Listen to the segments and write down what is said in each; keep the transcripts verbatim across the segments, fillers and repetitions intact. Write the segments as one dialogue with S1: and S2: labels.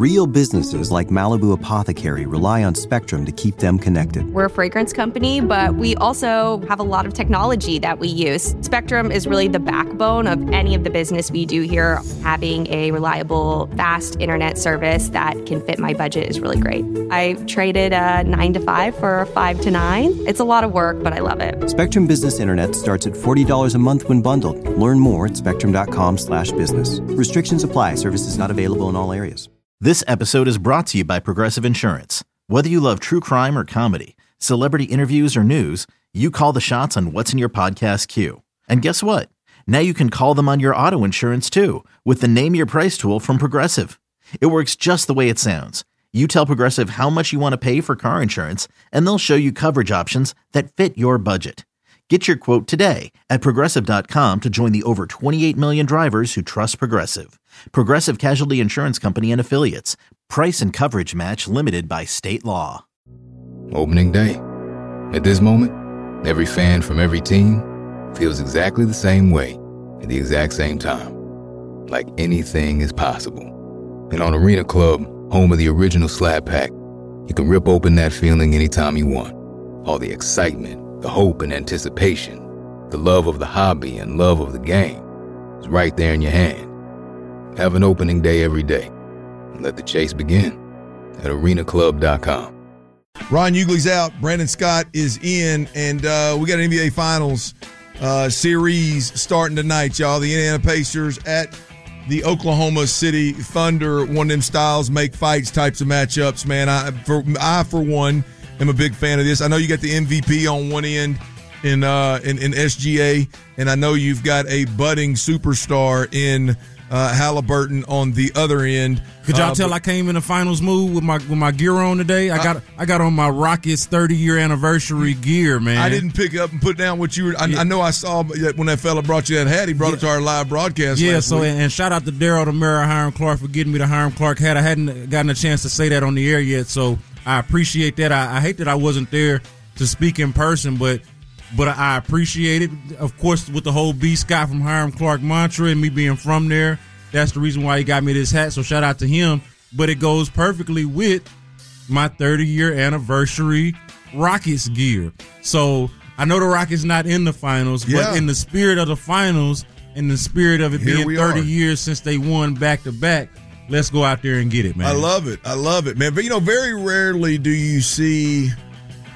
S1: Real businesses like Malibu Apothecary rely on Spectrum to keep them connected.
S2: We're a fragrance company, but we also have a lot of technology that we use. Spectrum is really the backbone of any of the business we do here. Having a reliable, fast internet service that can fit my budget is really great. I traded a nine to five for a five to nine. It's a lot of work, but I love it.
S1: Spectrum Business Internet starts at forty dollars a month when bundled. Learn more at spectrum.com slash business. Restrictions apply. Services not available in all areas.
S3: This episode is brought to you by Progressive Insurance. Whether you love true crime or comedy, celebrity interviews or news, you call the shots on what's in your podcast queue. And guess what? Now you can call them on your auto insurance too with the Name Your Price tool from Progressive. It works just the way it sounds. You tell Progressive how much you want to pay for car insurance, and they'll show you coverage options that fit your budget. Get your quote today at Progressive dot com to join the over twenty-eight million drivers who trust Progressive. Progressive Casualty Insurance Company and Affiliates. Price and coverage match limited by state law.
S4: Opening day. At this moment, every fan from every team feels exactly the same way at the exact same time. Like anything is possible. And on Arena Club, home of the original Slab Pack, you can rip open that feeling anytime you want. All the excitement, the hope and anticipation, the love of the hobby and love of the game is right there in your hand. Have an opening day every day. And let the chase begin at arena club dot com.
S5: Ron Ugley's out. Brandon Scott is in. And uh, we got an N B A Finals uh, series starting tonight, y'all. The Indiana Pacers at the Oklahoma City Thunder. One of them styles make fights types of matchups, man. I, for, I, for one, am a big fan of this. I know you got the M V P on one end in, uh, in, in S G A, and I know you've got a budding superstar in Uh, Halliburton on the other end.
S6: Could y'all
S5: uh,
S6: tell
S5: but,
S6: I came in the finals mood with my with my gear on today? I got I, I got on my Rockets thirty year anniversary gear, man.
S5: I didn't pick up and put down what you were. I,
S6: yeah.
S5: I know I saw that when that fella brought you that hat. He brought yeah. it to our live broadcast.
S6: Yeah.
S5: Last
S6: so
S5: week.
S6: And, and shout out to Daryl Demera, Hiram Clark for getting me the Hiram Clark hat. I hadn't gotten a chance to say that on the air yet, so I appreciate that. I, I hate that I wasn't there to speak in person, but. But I appreciate it. Of course, with the whole B. Scott from Hiram Clark mantra and me being from there, that's the reason why he got me this hat. So shout out to him. But it goes perfectly with my thirty year anniversary Rockets gear. So I know the Rockets not in the finals,
S5: yeah.
S6: but in the spirit of the finals, in the spirit of it
S5: Here
S6: being thirty
S5: are.
S6: years since they won back to back, let's go out there and get it, man.
S5: I love it. I love it, man. But, you know, very rarely do you see –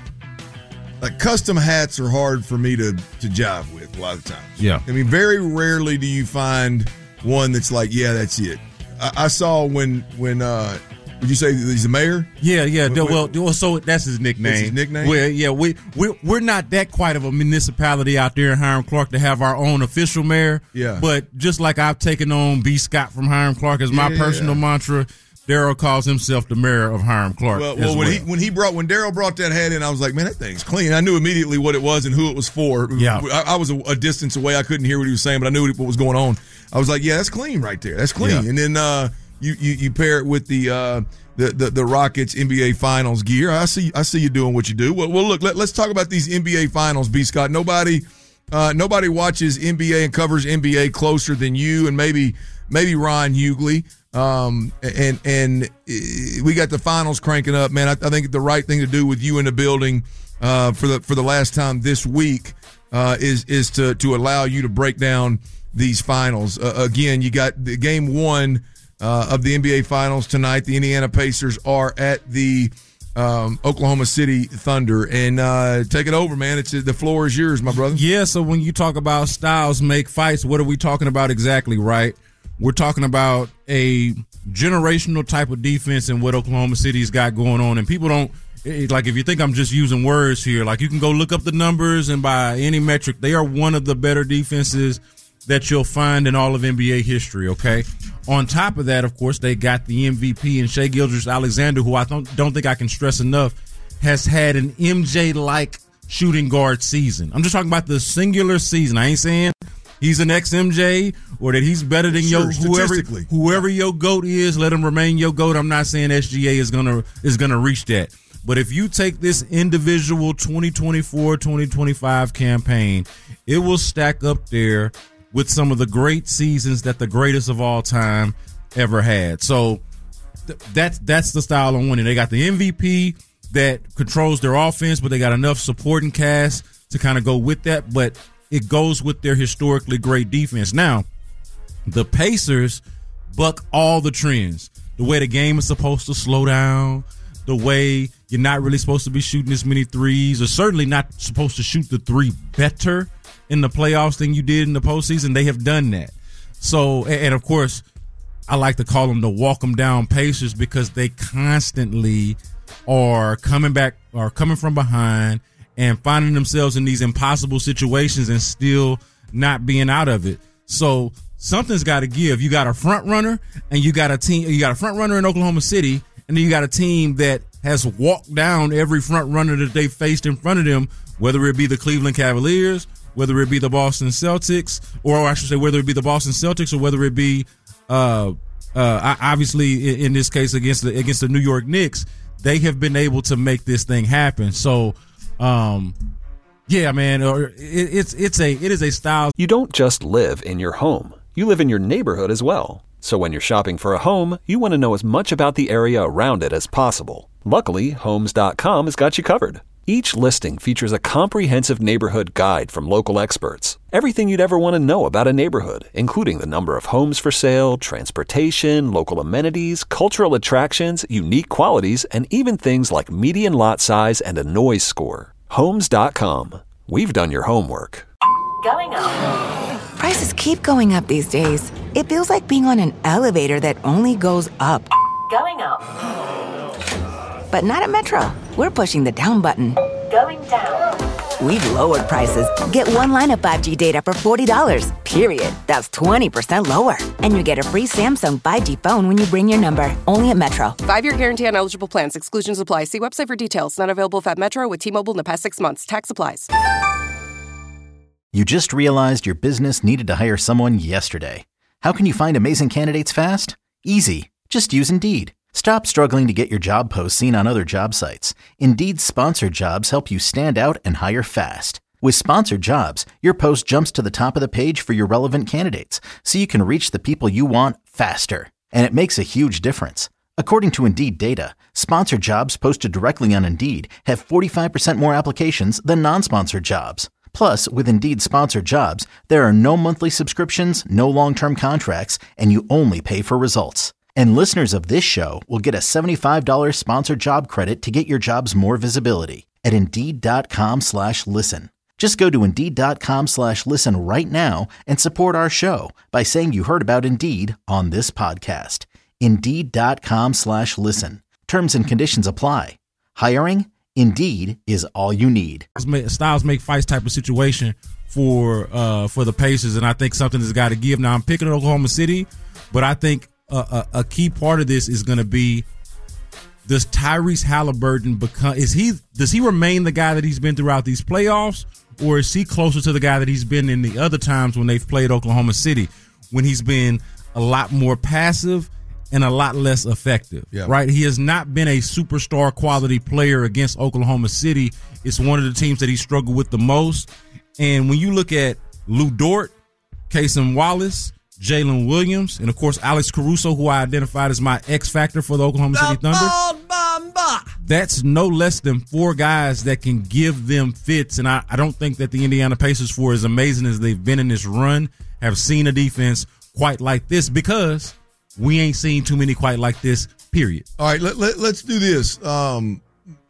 S5: like custom hats are hard for me to, to jive with a lot of times.
S6: Yeah.
S5: I mean, very rarely do you find one that's like, yeah, that's it. I, I saw when, when uh, would you say he's the mayor?
S6: Yeah, yeah.
S5: When,
S6: well, well, so that's his nickname.
S5: That's his nickname?
S6: Well, yeah, we, we're, we're not that quite of a municipality out there in Hiram Clark to have our own official mayor.
S5: Yeah.
S6: But just like I've taken on B. Scott from Hiram Clark as my
S5: yeah.
S6: personal mantra, Daryl calls himself the mayor of Hiram Clark.
S5: Well,
S6: as
S5: well when
S6: well.
S5: he when he brought when Daryl brought that hat in, I was like, man, that thing's clean. I knew immediately what it was and who it was for.
S6: Yeah.
S5: I, I was a, a distance away. I couldn't hear what he was saying, but I knew what was going on. I was like, yeah, that's clean right there. That's clean.
S6: Yeah.
S5: And then uh, you, you you pair it with the, uh, the the the Rockets N B A Finals gear. I see I see you doing what you do. Well, well look, let, let's talk about these N B A Finals, B. Scott. Nobody uh, nobody watches N B A and covers N B A closer than you and maybe maybe Ron Ugley. Um, and, and we got the finals cranking up, man. I, I think the right thing to do with you in the building, uh, for the, for the last time this week, uh, is, is to, to allow you to break down these finals. Uh, again, you got the game one, uh, of the N B A Finals tonight. The Indiana Pacers are at the, um, Oklahoma City Thunder, and, uh, take it over, man. It's, the floor is yours, my brother.
S6: Yeah. So when you talk about styles make fights, what are we talking about exactly, right? We're talking about a generational type of defense and what Oklahoma City's got going on. And people don't, like, if you think I'm just using words here, like, you can go look up the numbers, and by any metric, they are one of the better defenses that you'll find in all of N B A history, okay? On top of that, of course, they got the M V P and Shai Gilgeous-Alexander, who I don't, don't think I can stress enough, has had an M J-like shooting guard season. I'm just talking about the singular season. I ain't saying he's an ex-M J or that he's better than
S5: sure,
S6: your whoever whoever your GOAT is. Let him remain your GOAT. I'm not saying S G A is gonna is gonna reach that. But if you take this individual twenty twenty-four twenty twenty-five campaign, it will stack up there with some of the great seasons that the greatest of all time ever had. So that's that's the style I'm winning. They got the M V P that controls their offense, but they got enough supporting cast to kind of go with that. But it goes with their historically great defense. Now, the Pacers buck all the trends. The way the game is supposed to slow down, the way you're not really supposed to be shooting as many threes, or certainly not supposed to shoot the three better in the playoffs than you did in the postseason. They have done that. So, and of course, I like to call them the walk them down Pacers because they constantly are coming back or coming from behind and finding themselves in these impossible situations and still not being out of it. So something's got to give. You got a front runner and you got a team, you got a front runner in Oklahoma City, and then you got a team that has walked down every front runner that they faced in front of them, whether it be the Cleveland Cavaliers, whether it be the Boston Celtics, or I should say whether it be the Boston Celtics or whether it be uh, uh, obviously in this case against the against the New York Knicks. They have been able to make this thing happen. So, um, yeah, man, or it, it's it's a it is a style.
S7: You don't just live in your home; you live in your neighborhood as well. So when you're shopping for a home, you want to know as much about the area around it as possible. Luckily, Homes dot com has got you covered. Each listing features a comprehensive neighborhood guide from local experts. Everything you'd ever want to know about a neighborhood, including the number of homes for sale, transportation, local amenities, cultural attractions, unique qualities, and even things like median lot size and a noise score. Homes dot com. We've done your homework.
S8: Going up. Prices keep going up these days. It feels like being on an elevator that only goes up. Going up. But not at Metro. We're pushing the down button. Going down. We've lowered prices. Get one line of five G data for forty dollars, period. That's twenty percent lower. And you get a free Samsung five G phone when you bring your number. Only at Metro.
S9: Five-year guarantee on eligible plans. Exclusions apply. See website for details. Not available at Metro with T-Mobile in the past six months. Tax applies.
S3: You just realized your business needed to hire someone yesterday. How can you find amazing candidates fast? Easy. Just use Indeed. Stop struggling to get your job posts seen on other job sites. Indeed's sponsored jobs help you stand out and hire fast. With sponsored jobs, your post jumps to the top of the page for your relevant candidates, so you can reach the people you want faster. And it makes a huge difference. According to Indeed data, sponsored jobs posted directly on Indeed have forty-five percent more applications than non-sponsored jobs. Plus, with Indeed sponsored jobs, there are no monthly subscriptions, no long-term contracts, and you only pay for results. And listeners of this show will get a seventy-five dollars sponsored job credit to get your jobs more visibility at Indeed.com slash listen. Just go to Indeed.com slash listen right now and support our show by saying you heard about Indeed on this podcast. Indeed.com slash listen. Terms and conditions apply. Hiring? Indeed is all you need.
S6: Styles make fights type of situation for uh, for the Pacers, and I think something has got to give. Now, I'm picking Oklahoma City, but I think a, a, a key part of this is going to be, does Tyrese Halliburton become, is he, does he remain the guy that he's been throughout these playoffs, or is he closer to the guy that he's been in the other times when they've played Oklahoma City, when he's been a lot more passive and a lot less effective, yeah. Right? He has not been a superstar quality player against Oklahoma City. It's one of the teams that he struggled with the most. And when you look at Lou Dort, Cason Wallace, Jalen Williams, and of course Alex Caruso, who I identified as my X factor for the Oklahoma City Thunder, that's no less than four guys that can give them fits. And I, I don't think that the Indiana Pacers, for as amazing as they've been in this run, have seen a defense quite like this, because we ain't seen too many quite like this, period. All
S5: right, let, let, let's do this. Um,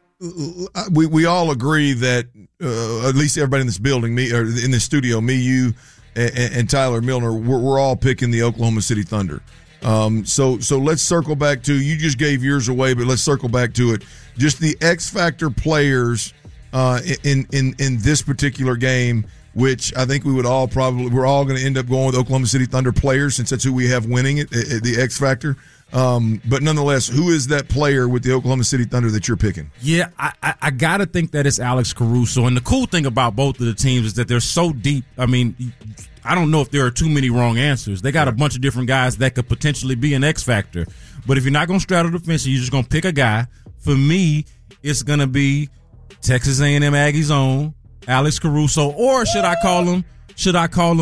S5: we we all agree that, uh, at least everybody in this building, me or in this studio, me, you, and, and Tyler Milner, we're, we're all picking the Oklahoma City Thunder. Um, so so let's circle back to, you just gave yours away, but let's circle back to it. Just the X factor players uh, in in in this particular game, which I think we would all probably, we're all going to end up going with Oklahoma City Thunder players, since that's who we have winning it, the X factor. Um, but nonetheless, who is that player with the Oklahoma City Thunder that you're picking?
S6: Yeah, I, I, I got to think that it's Alex Caruso. And the cool thing about both of the teams is that they're so deep. I mean, I don't know if there are too many wrong answers. They got a bunch of different guys that could potentially be an X factor. But if you're not going to straddle the fence, you're just going to pick a guy. For me, it's going to be Texas A and M Aggies' own Alex Caruso, or should I call him? Should I call him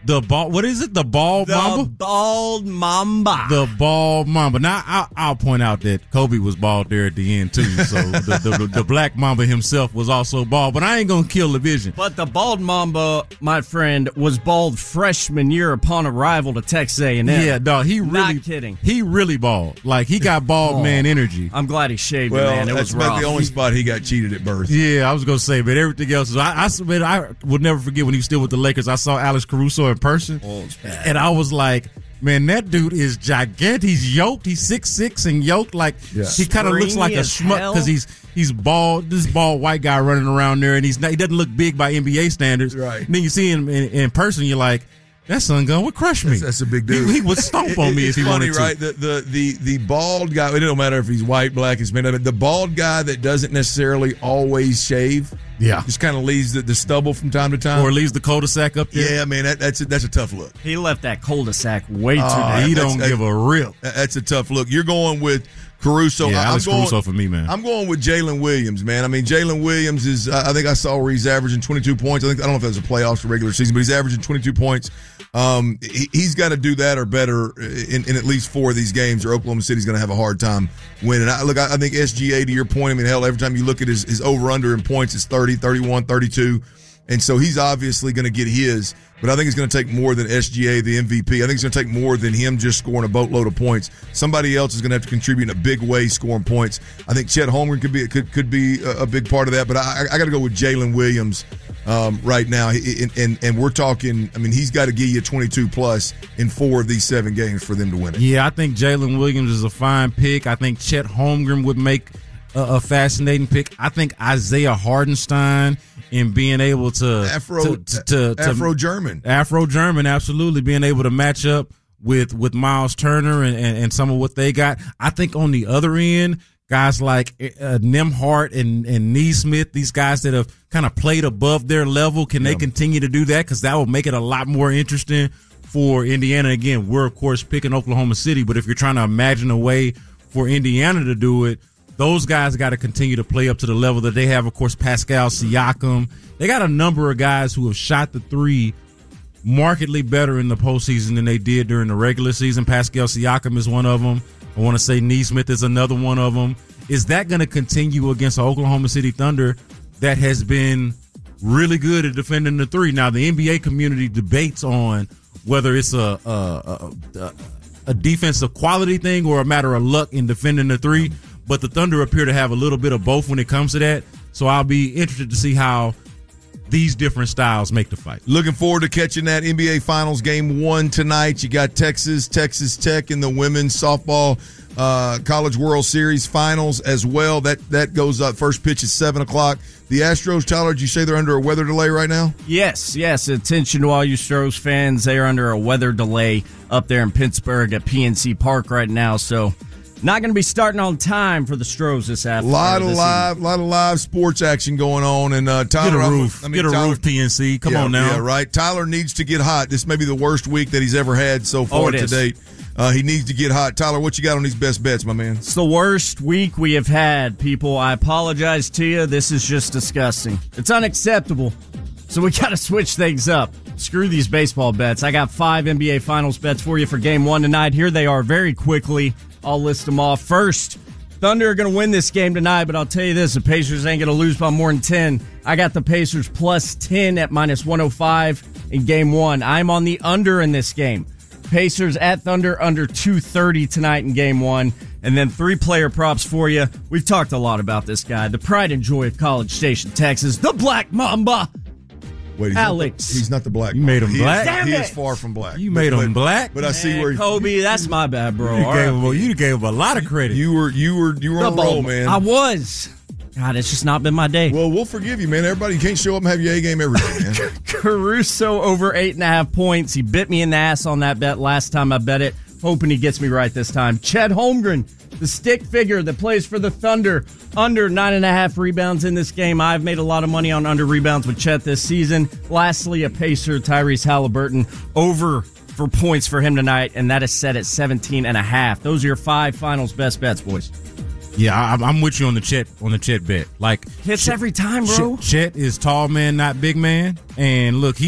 S6: The ball, what is it? The bald
S10: the
S6: mamba?
S10: The bald mamba.
S6: The bald mamba. Now, I'll, I'll point out that Kobe was bald there at the end, too. So the, the, the black mamba himself was also bald, but I ain't going to kill the vision.
S10: But the bald mamba, my friend, was bald freshman year upon arrival to Texas A and M.
S6: Yeah, dog. He really,
S10: Not kidding.
S6: He really bald. Like, he got bald
S10: oh,
S6: man energy.
S10: I'm glad he shaved
S5: well,
S10: it, man. It
S5: that's
S10: was
S5: about
S10: rough.
S5: the only spot he got cheated at birth.
S6: Yeah, I was going to say, but everything else. I, I, man, I would never forget when he was still with the Lakers. I saw Alex Caruso in person.
S10: Oh,
S6: and I was like, man, that dude is gigantic. He's yoked. He's six six and yoked. Like, yeah. he kind of looks like a schmuck because he's he's bald. This bald white guy running around there, and he's not, he doesn't look big by N B A standards.
S5: Right.
S6: And then you see him in, in person, you're like, that son gun would crush me.
S5: That's, that's a big dude.
S6: He, he would stomp on me
S5: it's
S6: if he
S5: funny,
S6: wanted to.
S5: Right? The, the the the bald guy. It don't matter if he's white, black, Hispanic. The bald guy that doesn't necessarily always shave.
S6: Yeah,
S5: just kind of leaves the, the stubble from time to time,
S6: or leaves the cul-de-sac up there.
S5: Yeah, man, that, that's a, that's a tough look.
S10: He left that cul-de-sac way too.
S5: Uh,
S10: deep.
S6: He don't
S5: that's,
S6: give a rip.
S5: That's a tough look. You're going with Caruso.
S6: Yeah,
S5: I'm
S6: Alex
S5: going,
S6: Caruso for me, man.
S5: I'm going with Jalen Williams, man. I mean, Jalen Williams is. I think I saw where he's averaging twenty-two points. I think I don't know if that was a playoffs or regular season, but he's averaging twenty-two points. Um, he, he's got to do that or better in, in at least four of these games, or Oklahoma City's going to have a hard time winning. I, look, I, I think S G A, to your point, I mean, hell, every time you look at his, his over-under in points, it's thirty, thirty-one, thirty-two. And so he's obviously going to get his, but I think it's going to take more than S G A, the M V P. I think it's going to take more than him just scoring a boatload of points. Somebody else is going to have to contribute in a big way, scoring points. I think Chet Holmgren could be could could be a, a big part of that, but I, I got to go with Jalen Williams um, right now. And, and and we're talking, I mean, he's got to give you twenty-two plus in four of these seven games for them to win it.
S6: Yeah, I think Jalen Williams is a fine pick. I think Chet Holmgren would make a, a fascinating pick. I think Isaiah Hardenstein in being able to
S5: Afro
S6: to, to, to,
S5: Afro German
S6: Afro German, absolutely being able to match up with with Miles Turner and, and, and some of what they got. I think on the other end, guys like uh, Nembhard and and Neesmith, these guys that have kind of played above their level, can yeah. they continue to do that? Because that will make it a lot more interesting for Indiana. Again, we're of course picking Oklahoma City, but if you're trying to imagine a way for Indiana to do it, those guys got to continue to play up to the level that they have. Of course, Pascal Siakam. They got a number of guys who have shot the three markedly better in the postseason than they did during the regular season. Pascal Siakam is one of them. I want to say Neesmith is another one of them. Is that going to continue against the Oklahoma City Thunder that has been really good at defending the three? Now, the N B A community debates on whether it's a a, a, a, a defensive quality thing or a matter of luck in defending the three. But the Thunder appear to have a little bit of both when it comes to that. So I'll be interested to see how these different styles make the fight.
S5: Looking forward to catching that N B A Finals game one tonight. You got Texas, Texas Tech in the women's softball uh, College World Series Finals as well. That that goes up. First pitch is seven o'clock. The Astros, Tyler, did you say they're under a weather delay right now?
S10: Yes, yes. Attention to all you Astros fans. They are under a weather delay up there in Pittsburgh at P N C Park right now. So not going to be starting on time for the Stros this afternoon.
S5: A lot of live, evening. lot of live sports action going on, and uh, Tyler,
S6: get a roof, I mean, get a Tyler, roof, P N C. Come
S5: yeah,
S6: on now,
S5: yeah, right. Tyler needs to get hot. This may be the worst week that he's ever had so far
S10: oh,
S5: to
S10: is.
S5: date. Uh, he needs to get hot. Tyler, what you got on these best bets, my man?
S10: It's the worst week we have had, people. I apologize to you. This is just disgusting. It's unacceptable. So we got to switch things up. Screw these baseball bets. I got five N B A Finals bets for you for game one tonight. Here they are very quickly. I'll list them off. First, Thunder are going to win this game tonight, but I'll tell you this, the Pacers ain't going to lose by more than ten. I got the Pacers plus ten at minus one oh five in game one. I'm on the under in this game. Pacers at Thunder under two thirty tonight in game one. And then three player props for you. We've talked a lot about this guy. The pride and joy of College Station, Texas. The Black Mamba.
S5: Wait, he's
S10: Alex.
S5: Not the, he's not the black.
S6: You made him
S5: he
S6: black?
S5: Is,
S10: Damn
S5: he
S10: it.
S5: is far from black.
S6: You made
S5: but,
S6: him
S5: but,
S6: black?
S5: But I see
S10: Man,
S5: where
S10: Kobe, that's my bad, bro.
S6: You gave, him, well, you gave him a lot of credit.
S5: You were you were you were on a roll, man.
S10: I was. God, it's just not been my day.
S5: Well, we'll forgive you, man. Everybody, you can't show up and have your A game every day, man.
S10: Caruso over eight and a half points. He bit me in the ass on that bet last time I bet it. Hoping he gets me right this time. Chet Holmgren, the stick figure that plays for the Thunder, under nine and a half rebounds in this game. I've made a lot of money on under rebounds with Chet this season. Lastly, a Pacer, Tyrese Halliburton, over for points for him tonight, and that is set at seventeen and a half. Those are your five finals best bets, boys.
S6: Yeah, I'm, I'm with you on the Chet on the Chet bet. Like
S10: hits
S6: Chet,
S10: every time, bro.
S6: Chet, Chet is tall man, not big man. And look, he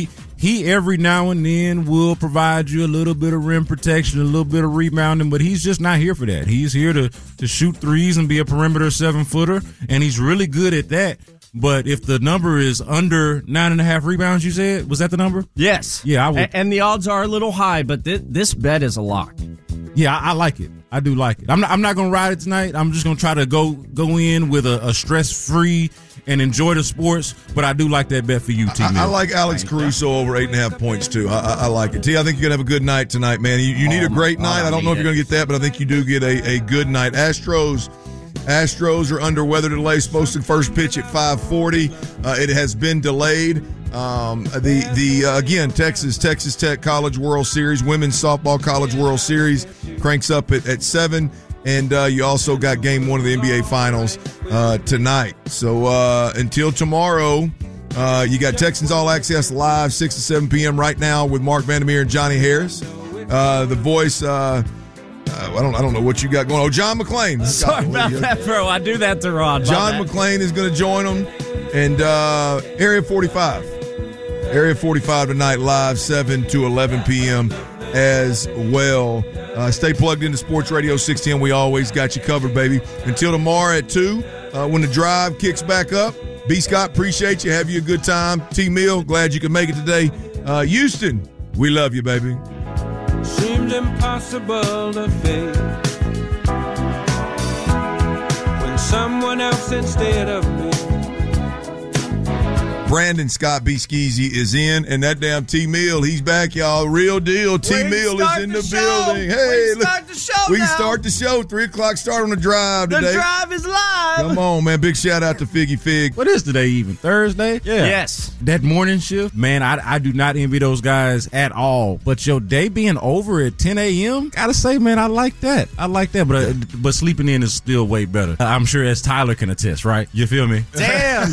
S6: He every now and then will provide you a little bit of rim protection, a little bit of rebounding, but he's just not here for that. He's here to, to shoot threes and be a perimeter seven-footer, and he's really good at that. But if the number is under nine and a half rebounds, you said, was that the number?
S10: Yes.
S6: Yeah, I would.
S10: A- and the odds are a little high, but th- this bet is a lock.
S6: Yeah, I, I like it. I do like it. I'm not, I'm not going to ride it tonight. I'm just going to try to go go in with a, a stress-free and enjoy the sports, but I do like that bet for you, T.
S5: I, I like Alex Caruso over eight and a half points, too. I, I, I like it. T, I think you're going to have a good night tonight, man. You, you need
S10: oh
S5: a great
S10: God,
S5: night. I don't know if you're going to get that, but I think you do get a, a good night. Astros Astros are under weather delay, supposed to first pitch at five forty. Uh, it has been delayed. Um, the, the uh, again, Texas, Texas Tech College World Series, Women's Softball College World Series cranks up at, at seven. And uh, you also got game one of the N B A Finals uh, tonight. So uh, until tomorrow, uh, you got Texans All Access live, six to seven p.m. right now with Mark Vandermeer and Johnny Harris. Uh, the voice, uh, uh, I don't I don't know what you got going on. Oh, John McClain.
S10: Sorry about that, bro. I do that to Rod.
S5: John McClain is going to join them. And uh, Area forty-five. Area forty-five tonight live, seven to eleven p.m. as well. Uh, stay plugged into Sports Radio six ten. We always got you covered, baby. Until tomorrow at two, uh, when the drive kicks back up. B. Scott, appreciate you. Have you a good time. T. Mill, glad you could make it today. Uh, Houston, we love you, baby.
S11: Seemed impossible to face when someone else instead of me.
S5: Brandon Scott B. Skeezy is in, and that damn T. Mill, he's back, y'all. Real deal. T. Mill is in the, the building. Hey,
S10: we start the show
S5: We
S10: now.
S5: start the show. Three o'clock start on the drive
S10: the
S5: today.
S10: The drive is live.
S5: Come on, man. Big shout out to Figgy Fig.
S6: What is today even? Thursday?
S10: Yeah. Yes.
S6: That morning shift, man, I, I do not envy those guys at all. But your day being over at ten a.m., gotta say, man, I like that. I like that. But uh, but sleeping in is still way better. I'm sure as Tyler can attest, right? You feel me?
S10: Damn,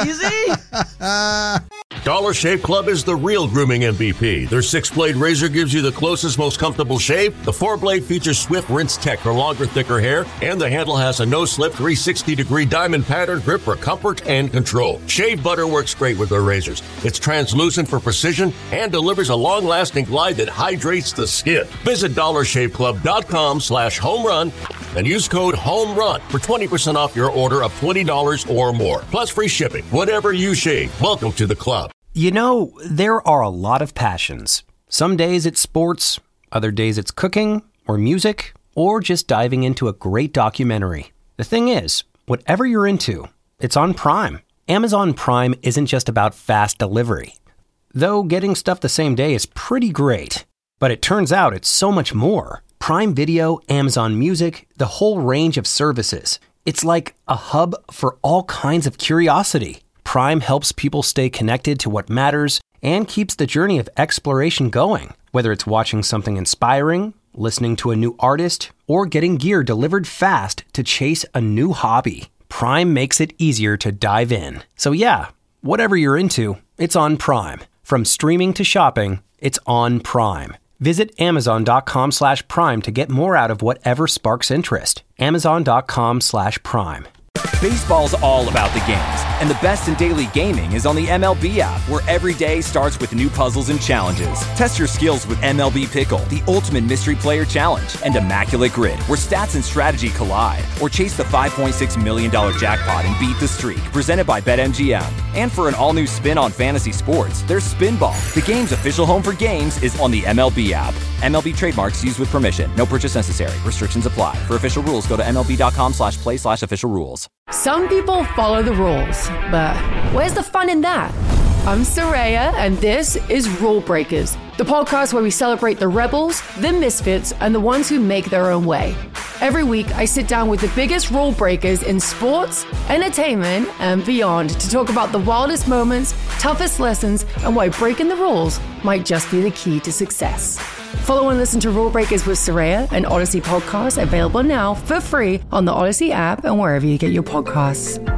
S10: Skeezy.
S12: Dollar Shave Club is the real grooming M V P. Their six-blade razor gives you the closest, most comfortable shave. The four-blade features swift rinse tech for longer, thicker hair, and the handle has a no-slip three sixty degree diamond pattern grip for comfort and control. Shave butter works great with their razors. It's translucent for precision and delivers a long-lasting glide that hydrates the skin. Visit dollar shave club dot com slash home run and use code HOMERUN for twenty percent off your order of twenty dollars or more, plus free shipping. Whatever you shave, welcome to the club.
S13: You know, there are a lot of passions. Some days it's sports, other days it's cooking or music, or just diving into a great documentary. The thing is, whatever you're into, it's on Prime. Amazon Prime isn't just about fast delivery. Though getting stuff the same day is pretty great. But it turns out it's so much more. Prime Video, Amazon Music, the whole range of services. It's like a hub for all kinds of curiosity. Prime helps people stay connected to what matters and keeps the journey of exploration going. Whether it's watching something inspiring, listening to a new artist, or getting gear delivered fast to chase a new hobby, Prime makes it easier to dive in. So yeah, whatever you're into, it's on Prime. From streaming to shopping, it's on Prime. Visit amazon.com slash prime to get more out of whatever sparks interest. Amazon.com slash prime.
S14: Baseball's all about the games, and the best in daily gaming is on the M L B app, where every day starts with new puzzles and challenges. Test your skills with M L B Pickle, the ultimate mystery player challenge, and Immaculate Grid, where stats and strategy collide. Or chase the five point six million dollars jackpot and beat the streak, presented by BetMGM. And for an all-new spin on fantasy sports, there's Spinball. The game's official home for games is on the M L B app. M L B trademarks used with permission. No purchase necessary. Restrictions apply. For official rules, go to mlb.com slash play slash official rules.
S15: Some people follow the rules, but where's the fun in that? I'm Soraya, and this is Rule Breakers, the podcast where we celebrate the rebels, the misfits, and the ones who make their own way. Every week, I sit down with the biggest rule breakers in sports, entertainment, and beyond to talk about the wildest moments, toughest lessons, and why breaking the rules might just be the key to success. Follow and listen to Rule Breakers with Soraya, an Odyssey podcast available now for free on the Odyssey app and wherever you get your podcasts.